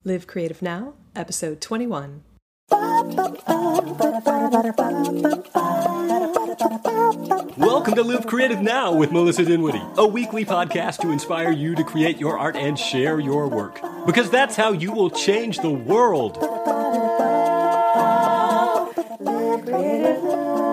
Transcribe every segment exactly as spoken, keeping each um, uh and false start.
Live Creative Now, episode twenty-one. Welcome to Live Creative Now with Melissa Dinwiddie, a weekly podcast to inspire you to create your art and share your work. Because that's how you will change the world. Live Creative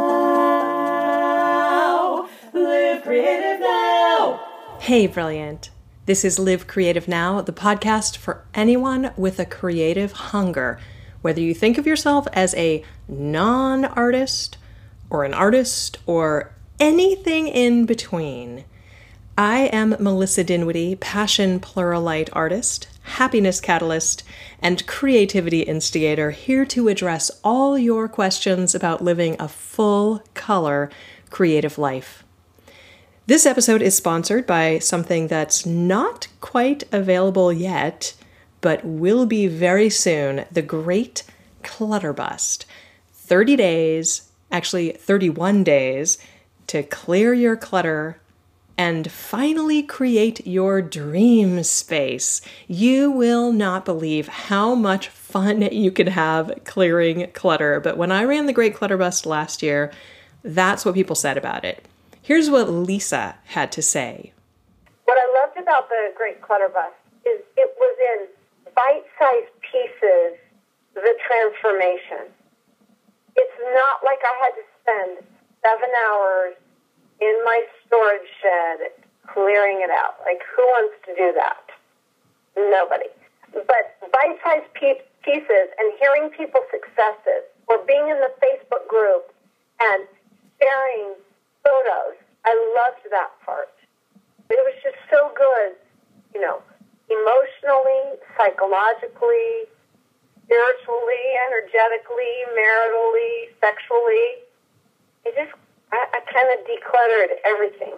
Now. Live Creative Now. Hey, brilliant. This is Live Creative Now, the podcast for anyone with a creative hunger, whether you think of yourself as a non-artist or an artist or anything in between. I am Melissa Dinwiddie, passion pluralite artist, happiness catalyst, and creativity instigator, here to address all your questions about living a full color creative life. This episode is sponsored by something that's not quite available yet, but will be very soon, the Great Clutter Bust. thirty days, actually thirty-one days, to clear your clutter and finally create your dream space. You will not believe how much fun you can have clearing clutter. But when I ran the Great Clutter Bust last year, that's what people said about it. Here's what Lisa had to say. What I loved about the Great Clutter Bust is it was in bite-sized pieces, the transformation. It's not like I had to spend seven hours in my storage shed clearing it out. Like, who wants to do that? Nobody. But bite-sized pe- pieces and hearing people's successes or being in the Facebook group and sharing photos, I loved that part. It was just so good, you know, emotionally, psychologically, spiritually, energetically, maritally, sexually. It just, I, I kind of decluttered everything.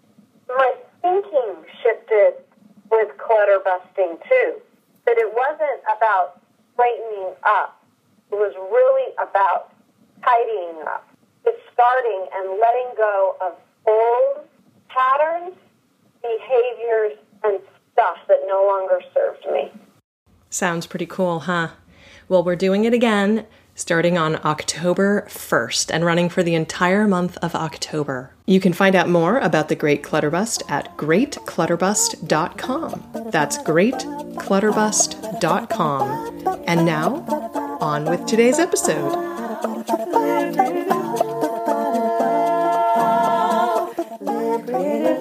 My thinking shifted with clutter busting too, that it wasn't about straightening up. It was really about tidying up. It's starting and letting go of old patterns, behaviors, and stuff that no longer served me. Sounds pretty cool, huh? Well, we're doing it again, starting on October first and running for the entire month of October. You can find out more about the Great Clutter Bust at great clutter bust dot com. That's great clutter bust dot com. And now, on with today's episode. Live Creative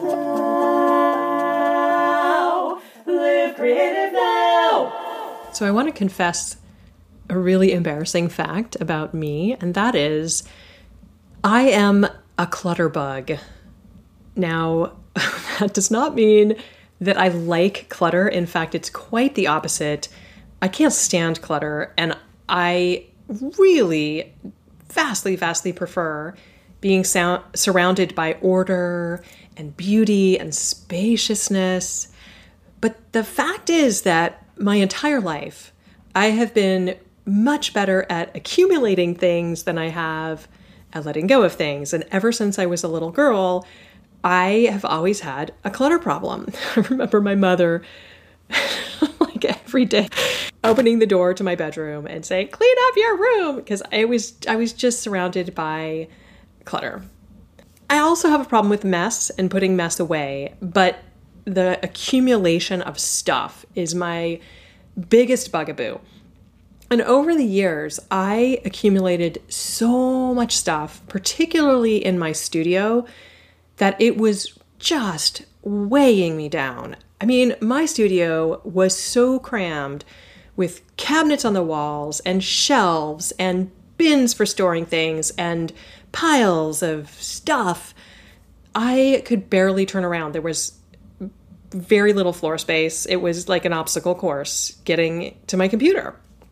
Now. Live Creative Now. So I want to confess a really embarrassing fact about me, and that is I am a clutter bug. Now, that does not mean that I like clutter. In fact, it's quite the opposite. I can't stand clutter, and I really vastly, vastly prefer being sound, surrounded by order and beauty and spaciousness. But the fact is that my entire life, I have been much better at accumulating things than I have at letting go of things. And ever since I was a little girl, I have always had a clutter problem. I remember my mother, like every day, opening the door to my bedroom and saying, "Clean up your room," because I was I was just surrounded by clutter. I also have a problem with mess and putting mess away, but the accumulation of stuff is my biggest bugaboo. And over the years, I accumulated so much stuff, particularly in my studio, that it was just weighing me down. I mean, my studio was so crammed with cabinets on the walls and shelves and bins for storing things and piles of stuff. I could barely turn around. There was very little floor space. It was like an obstacle course getting to my computer.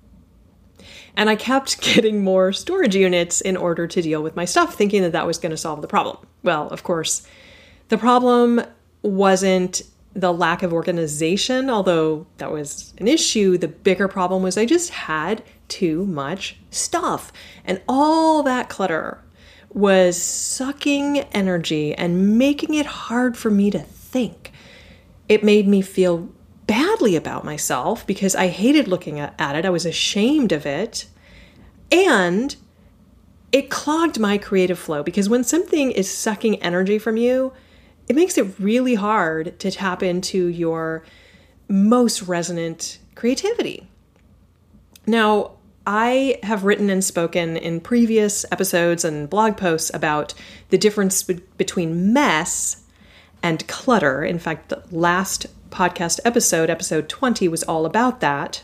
And I kept getting more storage units in order to deal with my stuff, thinking that that was going to solve the problem. Well, of course, the problem wasn't the lack of organization, although that was an issue. The bigger problem was I just had too much stuff. And all that clutter was sucking energy and making it hard for me to think. It made me feel badly about myself because I hated looking at, at it. I was ashamed of it. And it clogged my creative flow because when something is sucking energy from you, it makes it really hard to tap into your most resonant creativity. Now, I have written and spoken in previous episodes and blog posts about the difference be- between mess and clutter. In fact, the last podcast episode, episode twenty, was all about that.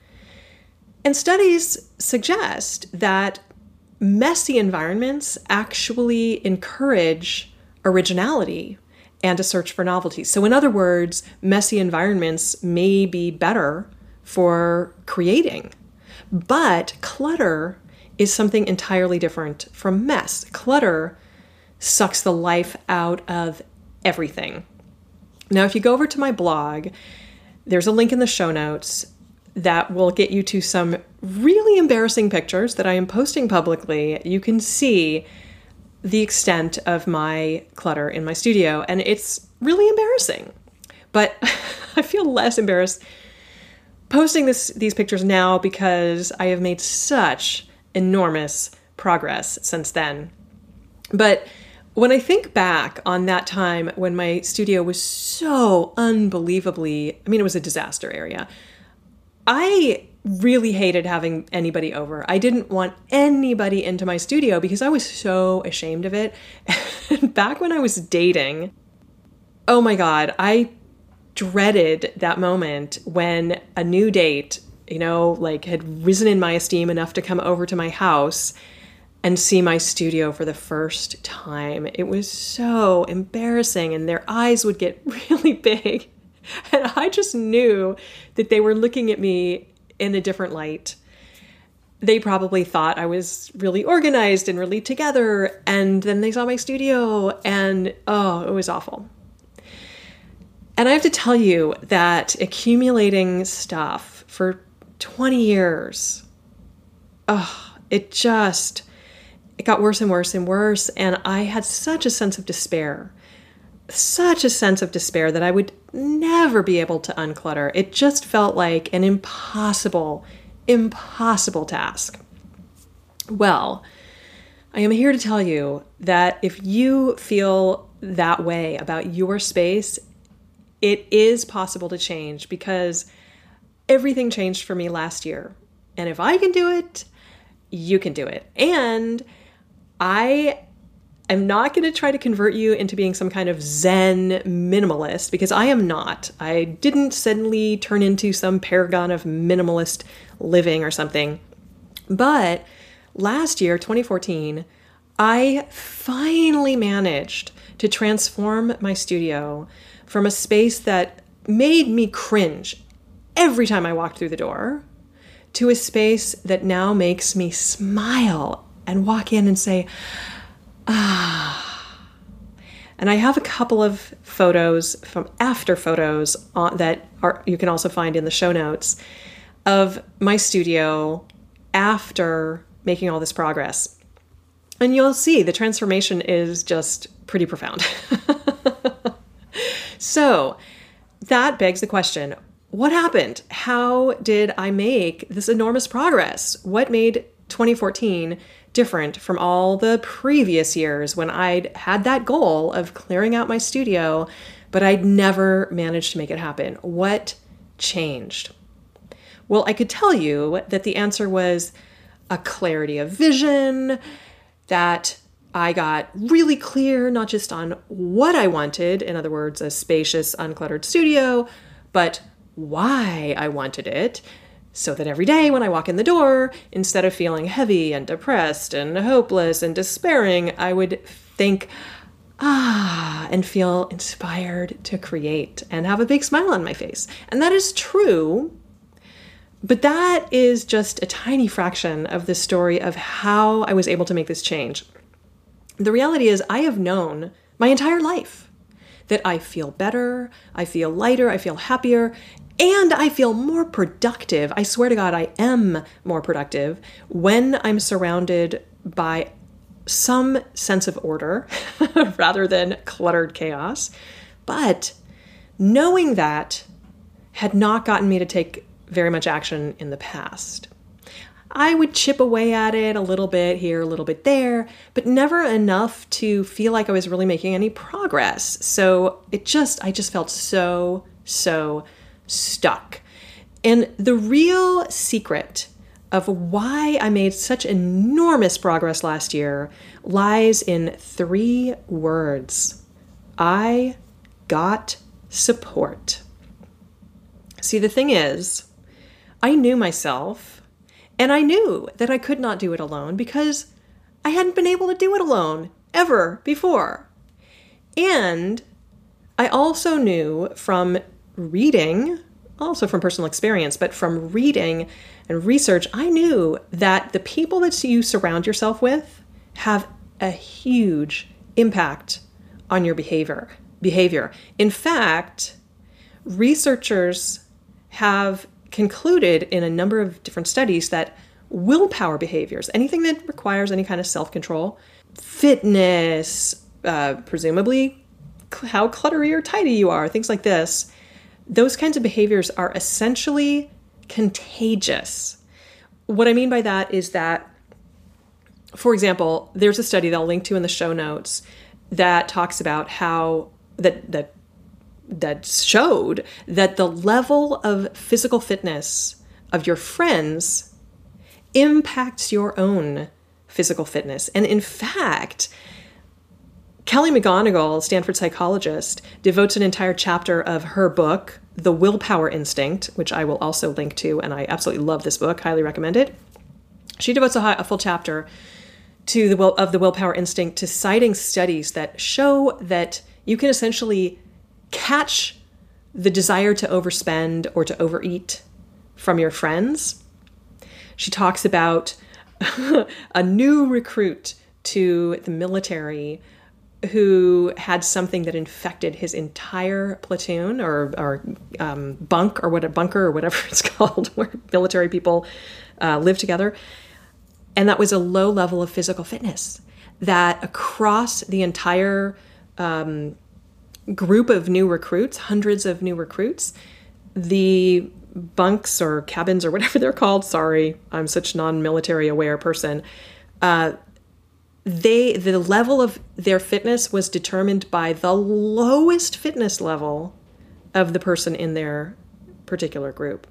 And studies suggest that messy environments actually encourage originality and a search for novelty. So in other words, messy environments may be better for creating. But clutter is something entirely different from mess. Clutter sucks the life out of everything. Now, if you go over to my blog, there's a link in the show notes that will get you to some really embarrassing pictures that I am posting publicly. You can see the extent of my clutter in my studio, and it's really embarrassing. But I feel less embarrassed posting this these pictures now because I have made such enormous progress since then. But when I think back on that time when my studio was so unbelievably, I mean, it was a disaster area. I really hated having anybody over. I didn't want anybody into my studio because I was so ashamed of it. And back when I was dating, oh my God, I dreaded that moment when a new date, you know, like had risen in my esteem enough to come over to my house and see my studio for the first time. It was so embarrassing, and their eyes would get really big. And I just knew that they were looking at me in a different light. They probably thought I was really organized and really together. And then they saw my studio and, oh, it was awful. And I have to tell you that accumulating stuff for twenty years, oh, it just, it got worse and worse and worse. And I had such a sense of despair, such a sense of despair that I would never be able to unclutter. It just felt like an impossible, impossible task. Well, I am here to tell you that if you feel that way about your space, it is possible to change, because everything changed for me last year. And if I can do it, you can do it. And I am not going to try to convert you into being some kind of Zen minimalist, because I am not. I didn't suddenly turn into some paragon of minimalist living or something. But last year, twenty fourteen, I finally managed to transform my studio from a space that made me cringe every time I walked through the door to a space that now makes me smile and walk in and say, ah. And I have a couple of photos from after photos on, that are you can also find in the show notes of my studio after making all this progress. And you'll see the transformation is just pretty profound. So that begs the question, what happened? How did I make this enormous progress? What made twenty fourteen different from all the previous years when I'd had that goal of clearing out my studio, but I'd never managed to make it happen? What changed? Well, I could tell you that the answer was a clarity of vision, that I got really clear, not just on what I wanted, in other words, a spacious, uncluttered studio, but why I wanted it, so that every day when I walk in the door, instead of feeling heavy and depressed and hopeless and despairing, I would think, ah, and feel inspired to create and have a big smile on my face. And that is true, but that is just a tiny fraction of the story of how I was able to make this change. The reality is I have known my entire life that I feel better, I feel lighter, I feel happier, and I feel more productive. I swear to God, I am more productive when I'm surrounded by some sense of order rather than cluttered chaos. But knowing that had not gotten me to take very much action in the past. I would chip away at it a little bit here, a little bit there, but never enough to feel like I was really making any progress. So it just, I just felt so, so stuck. And the real secret of why I made such enormous progress last year lies in three words. I got support. See, the thing is, I knew myself. And I knew that I could not do it alone because I hadn't been able to do it alone ever before. And I also knew from reading, also from personal experience, but from reading and research, I knew that the people that you surround yourself with have a huge impact on your behavior. Behavior. In fact, researchers have concluded in a number of different studies that willpower behaviors, anything that requires any kind of self-control, fitness, uh, presumably how cluttery or tidy you are, things like this, those kinds of behaviors are essentially contagious. What I mean by that is that, for example, there's a study that I'll link to in the show notes that talks about how that that that showed that the level of physical fitness of your friends impacts your own physical fitness. And in fact, Kelly McGonigal, Stanford psychologist, devotes an entire chapter of her book, The Willpower Instinct, which I will also link to, and I absolutely love this book, highly recommend it. She devotes a, high, a full chapter to the will of the willpower instinct, to citing studies that show that you can essentially catch the desire to overspend or to overeat from your friends. She talks about a new recruit to the military who had something that infected his entire platoon or, or um, bunk or what a bunker or whatever it's called, where military people uh, live together. And that was a low level of physical fitness that across the entire um, group of new recruits, hundreds of new recruits, the bunks or cabins or whatever they're called, sorry, I'm such non-military aware person, uh, they the level of their fitness was determined by the lowest fitness level of the person in their particular group.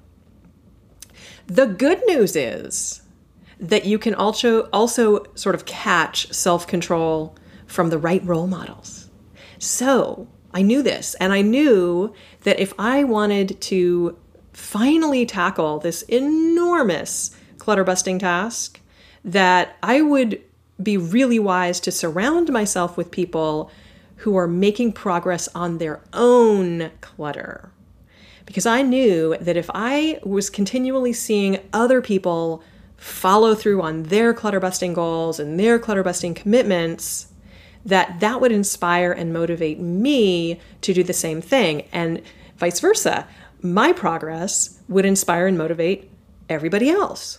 The good news is that you can also also sort of catch self-control from the right role models. So I knew this, and I knew that if I wanted to finally tackle this enormous clutter-busting task, that I would be really wise to surround myself with people who are making progress on their own clutter. Because I knew that if I was continually seeing other people follow through on their clutter-busting goals and their clutter-busting commitments, that that would inspire and motivate me to do the same thing. And vice versa. My progress would inspire and motivate everybody else.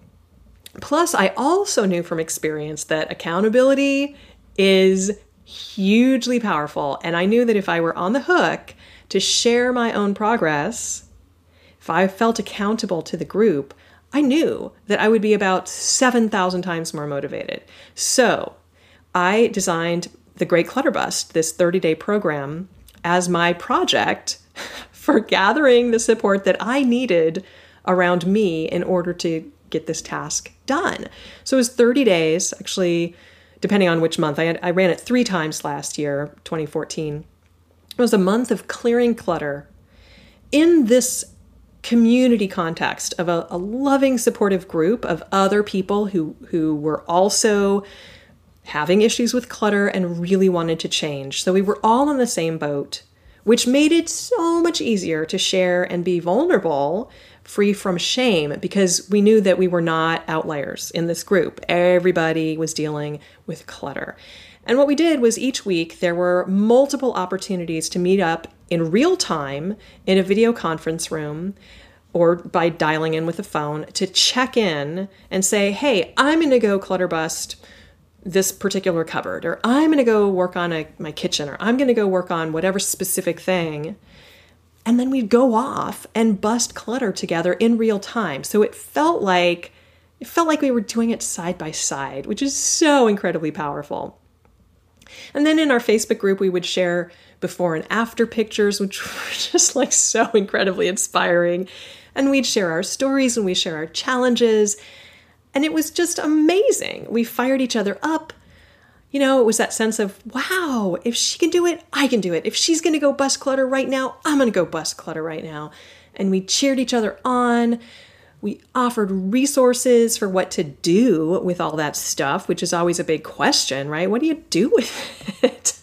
Plus, I also knew from experience that accountability is hugely powerful. And I knew that if I were on the hook to share my own progress, if I felt accountable to the group, I knew that I would be about seven thousand times more motivated. So I designed the Great Clutter Bust, this thirty-day program, as my project for gathering the support that I needed around me in order to get this task done. So it was thirty days, actually, depending on which month. I, had, I ran it three times last year, twenty fourteen. It was a month of clearing clutter in this community context of a, a loving, supportive group of other people who, who were also having issues with clutter and really wanted to change. So we were all in the same boat, which made it so much easier to share and be vulnerable, free from shame, because we knew that we were not outliers in this group. Everybody was dealing with clutter. And what we did was each week there were multiple opportunities to meet up in real time in a video conference room or by dialing in with a phone to check in and say, hey, I'm going to go clutter bust this particular cupboard, or I'm going to go work on a, my kitchen, or I'm going to go work on whatever specific thing. And then we'd go off and bust clutter together in real time. So it felt like it felt like we were doing it side by side, which is so incredibly powerful. And then in our Facebook group, we would share before and after pictures, which were just like so incredibly inspiring. And we'd share our stories and we share our challenges. And it was just amazing. We fired each other up. You know, it was that sense of, wow, if she can do it, I can do it. If she's going to go bust clutter right now, I'm going to go bust clutter right now. And we cheered each other on. We offered resources for what to do with all that stuff, which is always a big question, right? What do you do with it?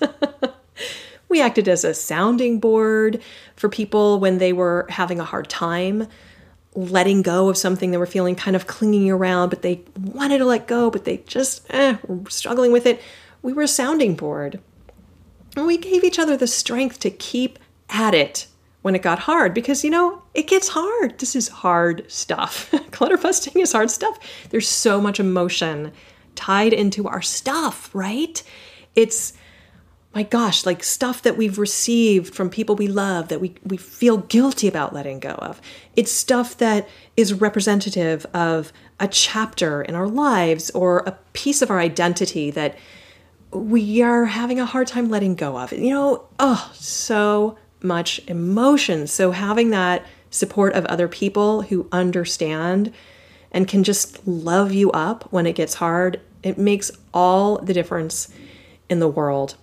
We acted as a sounding board for people when they were having a hard time letting go of something they were feeling kind of clinging around, but they wanted to let go, but they just eh, were struggling with it. We were a sounding board. And we gave each other the strength to keep at it when it got hard, because, you know, it gets hard. This is hard stuff. Clutter busting is hard stuff. There's so much emotion tied into our stuff, right? It's, my gosh, like stuff that we've received from people we love that we, we feel guilty about letting go of. It's stuff that is representative of a chapter in our lives or a piece of our identity that we are having a hard time letting go of. You know, oh, so much emotion. So having that support of other people who understand and can just love you up when it gets hard, it makes all the difference in the world.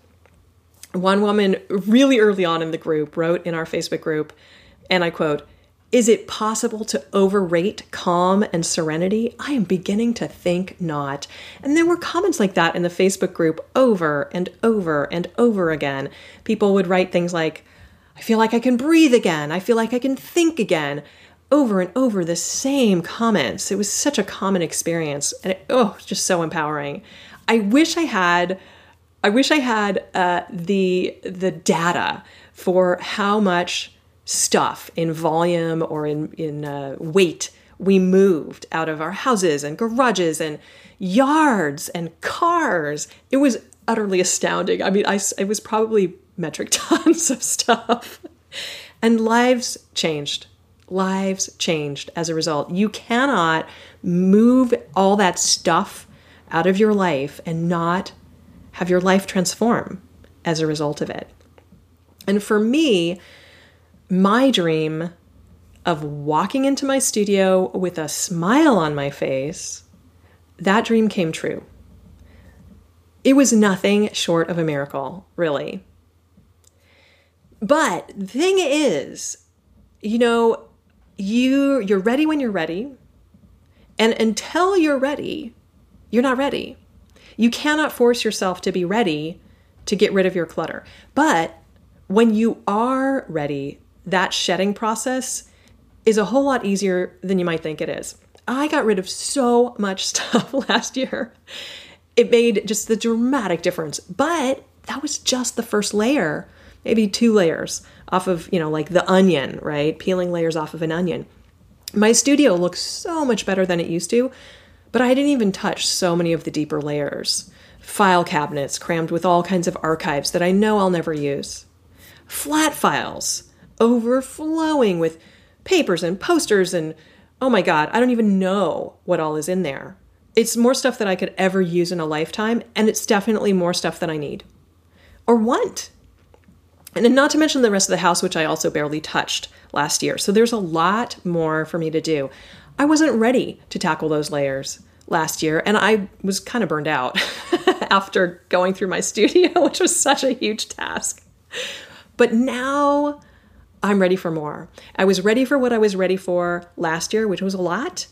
One woman really early on in the group wrote in our Facebook group, and I quote, "Is it possible to overrate calm and serenity? I am beginning to think not." And there were comments like that in the Facebook group over and over and over again. People would write things like, "I feel like I can breathe again. I feel like I can think again." Over and over, the same comments. It was such a common experience. And it, oh, just so empowering. I wish I had... I wish I had uh, the the data for how much stuff in volume or in, in uh, weight we moved out of our houses and garages and yards and cars. It was utterly astounding. I mean, I, it was probably metric tons of stuff. And lives changed. Lives changed as a result. You cannot move all that stuff out of your life and not have your life transform as a result of it. And for me, my dream of walking into my studio with a smile on my face, that dream came true. It was nothing short of a miracle, really. But the thing is, you know, you, you're ready when you're ready. And until you're ready, you're not ready. You cannot force yourself to be ready to get rid of your clutter. But when you are ready, that shedding process is a whole lot easier than you might think it is. I got rid of so much stuff last year. It made just the dramatic difference. But that was just the first layer, maybe two layers off of, you know, like the onion, right? Peeling layers off of an onion. My studio looks so much better than it used to. But I didn't even touch so many of the deeper layers. File cabinets crammed with all kinds of archives that I know I'll never use. Flat files overflowing with papers and posters and, oh my God, I don't even know what all is in there. It's more stuff that I could ever use in a lifetime, and it's definitely more stuff than I need or want. And then not to mention the rest of the house, which I also barely touched last year. So there's a lot more for me to do. I wasn't ready to tackle those layers last year, and I was kind of burned out after going through my studio, which was such a huge task. But now I'm ready for more. I was ready for what I was ready for last year, which was a lot.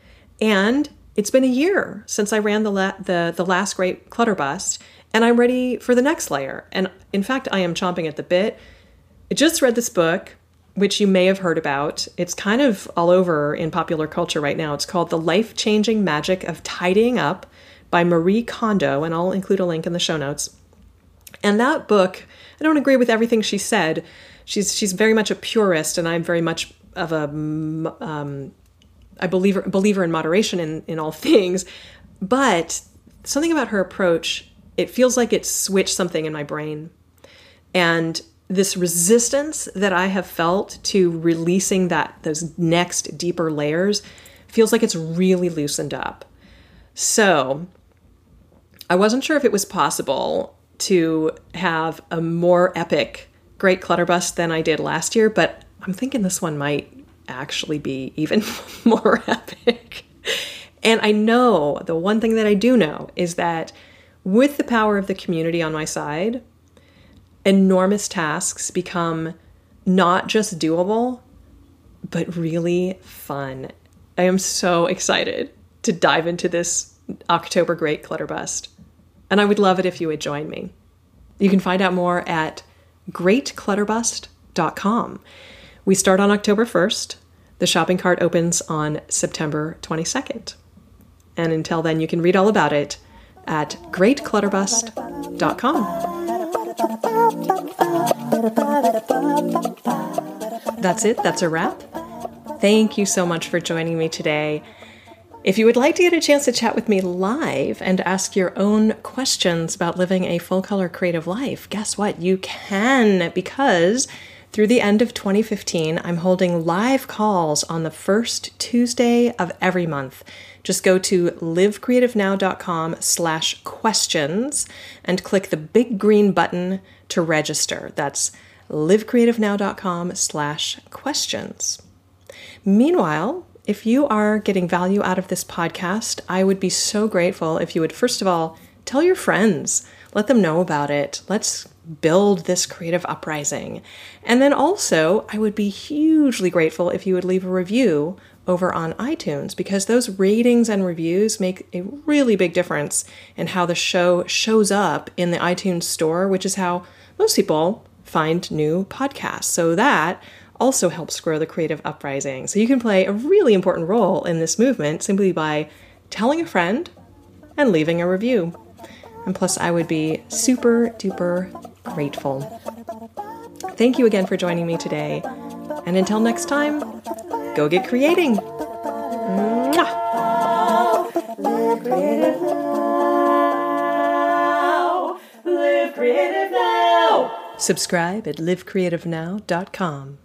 And it's been a year since I ran the la- the, the last great clutter bust, and I'm ready for the next layer. And in fact, I am chomping at the bit. I just read this book, which you may have heard about. It's kind of all over in popular culture right now. It's called The Life-Changing Magic of Tidying Up by Marie Kondo, and I'll include a link in the show notes. And that book, I don't agree with everything she said. She's she's very much a purist, and I'm very much of a, um, I believer, believer in moderation in, in all things. But something about her approach, it feels like it switched something in my brain. And this resistance that I have felt to releasing that those next deeper layers feels like it's really loosened up. So I wasn't sure if it was possible to have a more epic Great Clutter Bust than I did last year, but I'm thinking this one might actually be even more epic. And I know, the one thing that I do know is that with the power of the community on my side, enormous tasks become not just doable, but really fun. I am so excited to dive into this October Great Clutter Bust. And I would love it if you would join me. You can find out more at great clutter bust dot com. We start on October first. The shopping cart opens on September twenty-second. And until then, you can read all about it at great clutter bust dot com. That's it. That's a wrap. Thank you so much for joining me today. If you would like to get a chance to chat with me live and ask your own questions about living a full-color creative life, guess what? You can, because through the end of twenty fifteen, I'm holding live calls on the first Tuesday of every month. Just go to livecreativenow.com slash questions and click the big green button to register. That's livecreativenow.com slash questions. Meanwhile, if you are getting value out of this podcast, I would be so grateful if you would, first of all, tell your friends. Let them know about it. Let's build this creative uprising. And then also, I would be hugely grateful if you would leave a review over on iTunes, because those ratings and reviews make a really big difference in how the show shows up in the iTunes store, which is how most people find new podcasts. So that also helps grow the creative uprising. So you can play a really important role in this movement simply by telling a friend and leaving a review. And plus, I would be super duper grateful. Thank you again for joining me today. And until next time, go get creating. Mwah! Live creative now. Live creative now. Subscribe at live creative now dot com.